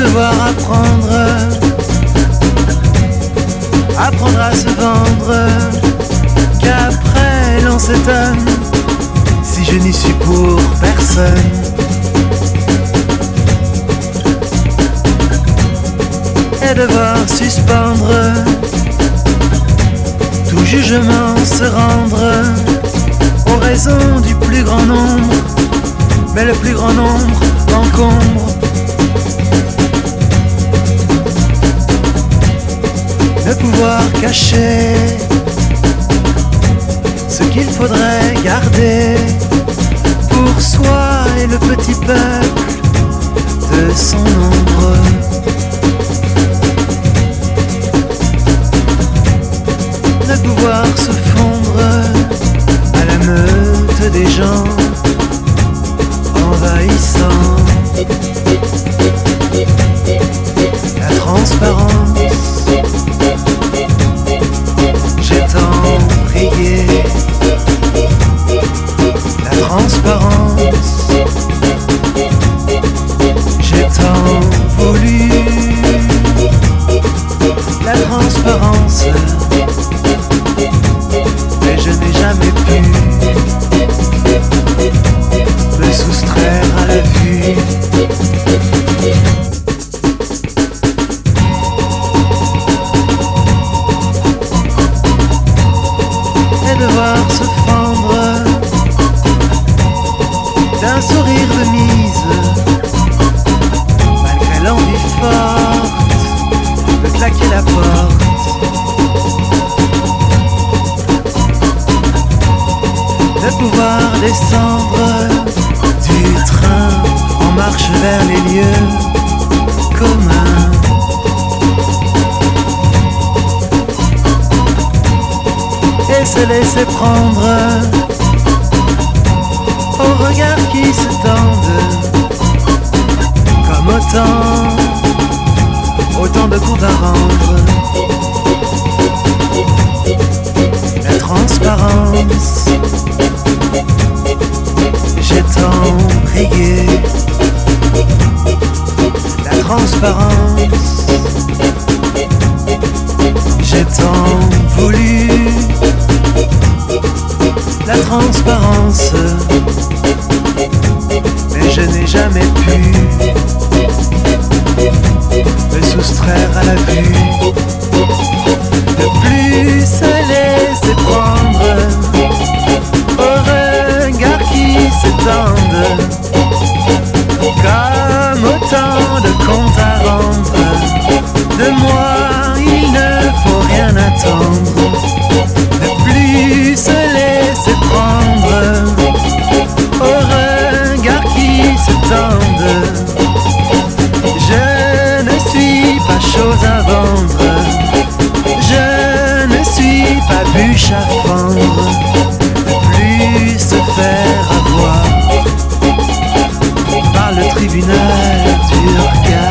devoir apprendre à se vendre, qu'après l'on s'étonne si je n'y suis pour personne. Et devoir suspendre tout jugement, se rendre aux raisons du plus grand nombre, mais le plus grand nombre m'encombre. Ne pouvoir cacher ce qu'il faudrait garder pour soi et le petit peuple de son ombre. Ne pouvoir se fondre à la meute des gens envahissants. La transparence, j'ai tant prié. La transparence, j'ai tant voulu. La transparence, mais je n'ai jamais pu me soustraire à la vue. Et devoir se fendre d'un sourire de mise, malgré l'envie forte de claquer la porte. De pouvoir descendre du train en marche vers les lieux communs. Et se laisser prendre aux regards qui se tendent, comme autant de comptes à rendre. La transparence, j'ai tant prié. La transparence, j'ai tant voulu. La transparence, mais je n'ai jamais pu me soustraire à la vue. De plus se laisser prendre aux regards qui s'étendent, comme autant de comptes à rendre. De moi il ne faut rien attendre. De plus se laisser prendre aux regards qui s'étendent. Je ne suis pas chose à vendre, je ne suis pas bûche à fendre. De plus se faire avoir par le tribunal du regard.